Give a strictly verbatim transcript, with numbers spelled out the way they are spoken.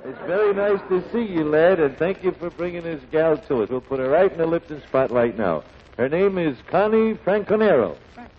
It's very nice to see you, lad, and thank you for bringing this gal to us. We'll put her right in the Lipton spotlight now. Her name is Connie Franconero. Fra-